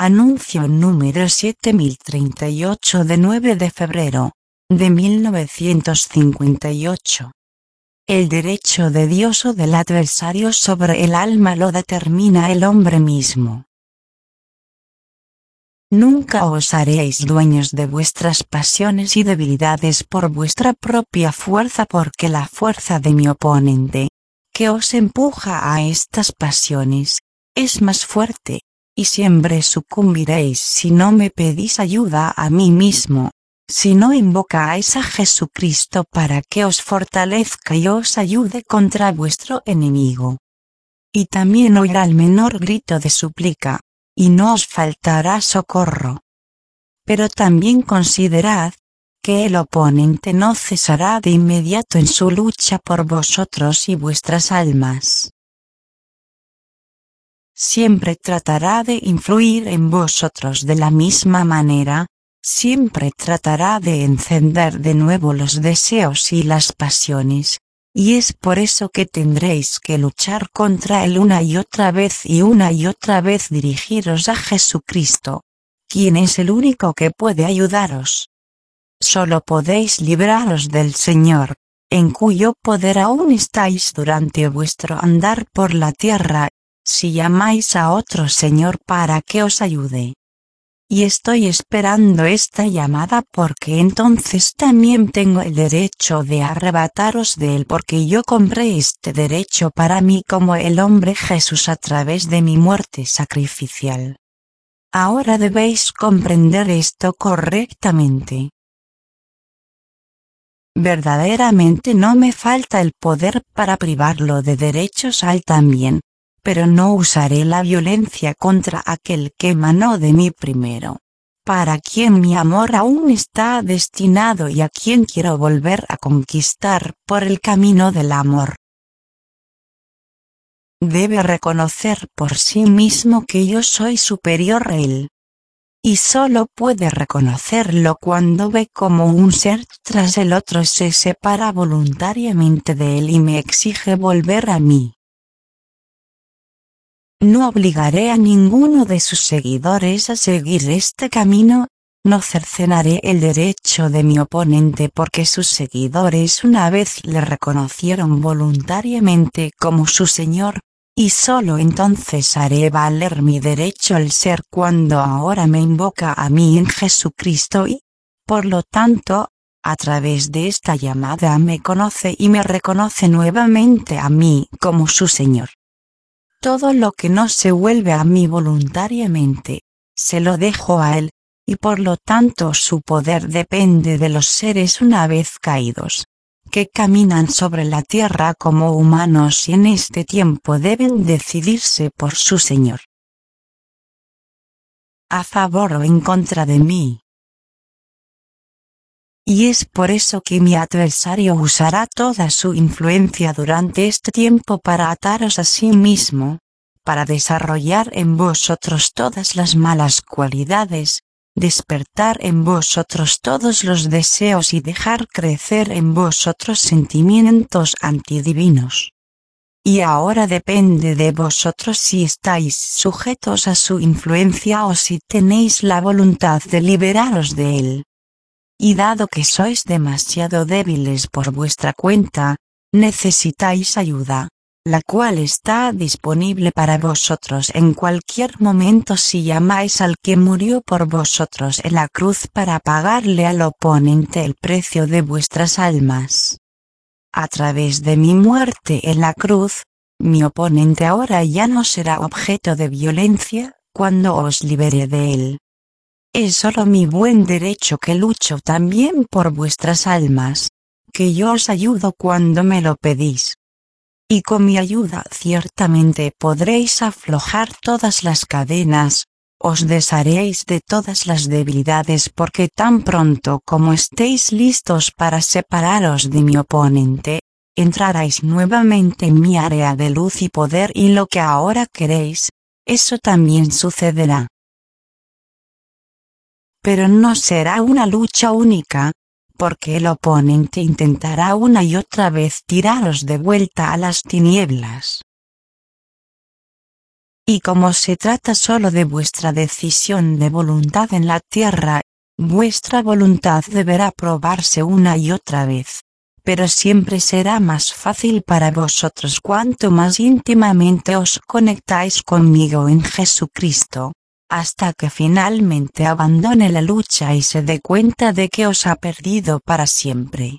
Anuncio número 7038 de 9 de febrero de 1958. El derecho de Dios o del adversario sobre el alma lo determina el hombre mismo. Nunca os haréis dueños de vuestras pasiones y debilidades por vuestra propia fuerza, porque la fuerza de mi oponente, que os empuja a estas pasiones, es más fuerte, y siempre sucumbiréis si no me pedís ayuda a mí mismo, si no invocáis a Jesucristo para que os fortalezca y os ayude contra vuestro enemigo. Y también oirá el menor grito de súplica, y no os faltará socorro. Pero también considerad, que el oponente no cesará de inmediato en su lucha por vosotros y vuestras almas. Siempre tratará de influir en vosotros de la misma manera, siempre tratará de encender de nuevo los deseos y las pasiones, y es por eso que tendréis que luchar contra él una y otra vez dirigiros a Jesucristo, quien es el único que puede ayudaros. Solo podéis libraros del Señor, en cuyo poder aún estáis durante vuestro andar por la tierra, si llamáis a otro Señor para que os ayude. Y estoy esperando esta llamada, porque entonces también tengo el derecho de arrebataros de él, porque yo compré este derecho para mí como el hombre Jesús a través de mi muerte sacrificial. Ahora debéis comprender esto correctamente. Verdaderamente no me falta el poder para privarlo de derechos al también, pero no usaré la violencia contra aquel que emanó de mí primero, para quien mi amor aún está destinado y a quien quiero volver a conquistar por el camino del amor. Debe reconocer por sí mismo que yo soy superior a él. Y solo puede reconocerlo cuando ve cómo un ser tras el otro se separa voluntariamente de él y me exige volver a mí. No obligaré a ninguno de sus seguidores a seguir este camino, no cercenaré el derecho de mi oponente porque sus seguidores una vez le reconocieron voluntariamente como su Señor, y solo entonces haré valer mi derecho al ser cuando ahora me invoca a mí en Jesucristo y, por lo tanto, a través de esta llamada me conoce y me reconoce nuevamente a mí como su Señor. Todo lo que no se vuelve a mí voluntariamente, se lo dejo a él, y por lo tanto su poder depende de los seres una vez caídos, que caminan sobre la tierra como humanos y en este tiempo deben decidirse por su Señor. A favor o en contra de mí. Y es por eso que mi adversario usará toda su influencia durante este tiempo para ataros a sí mismo, para desarrollar en vosotros todas las malas cualidades, despertar en vosotros todos los deseos y dejar crecer en vosotros sentimientos antidivinos. Y ahora depende de vosotros si estáis sujetos a su influencia o si tenéis la voluntad de liberaros de él. Y dado que sois demasiado débiles por vuestra cuenta, necesitáis ayuda, la cual está disponible para vosotros en cualquier momento si llamáis al que murió por vosotros en la cruz para pagarle al oponente el precio de vuestras almas. A través de mi muerte en la cruz, mi oponente ahora ya no será objeto de violencia cuando os libere de él. Es solo mi buen derecho que lucho también por vuestras almas, que yo os ayudo cuando me lo pedís. Y con mi ayuda ciertamente podréis aflojar todas las cadenas, os desharéis de todas las debilidades porque tan pronto como estéis listos para separaros de mi oponente, entraréis nuevamente en mi área de luz y poder y lo que ahora queréis, eso también sucederá. Pero no será una lucha única, porque el oponente intentará una y otra vez tiraros de vuelta a las tinieblas. Y como se trata solo de vuestra decisión de voluntad en la tierra, vuestra voluntad deberá probarse una y otra vez. Pero siempre será más fácil para vosotros cuanto más íntimamente os conectáis conmigo en Jesucristo, hasta que finalmente abandone la lucha y se dé cuenta de que os ha perdido para siempre.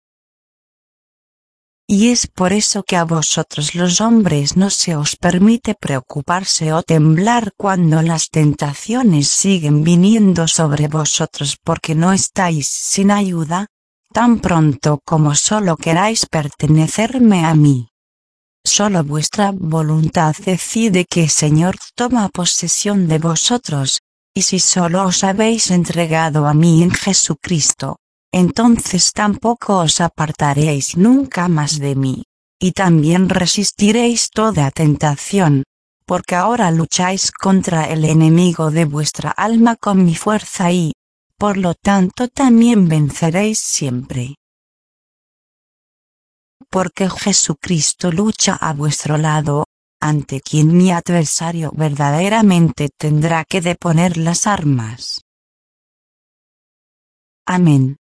Y es por eso que a vosotros los hombres no se os permite preocuparse o temblar cuando las tentaciones siguen viniendo sobre vosotros porque no estáis sin ayuda, tan pronto como solo queráis pertenecerme a mí. Solo vuestra voluntad decide que Señor toma posesión de vosotros, y si solo os habéis entregado a mí en Jesucristo, entonces tampoco os apartaréis nunca más de mí, y también resistiréis toda tentación, porque ahora lucháis contra el enemigo de vuestra alma con mi fuerza y, por lo tanto también venceréis siempre. Porque Jesucristo lucha a vuestro lado, ante quien mi adversario verdaderamente tendrá que deponer las armas. Amén.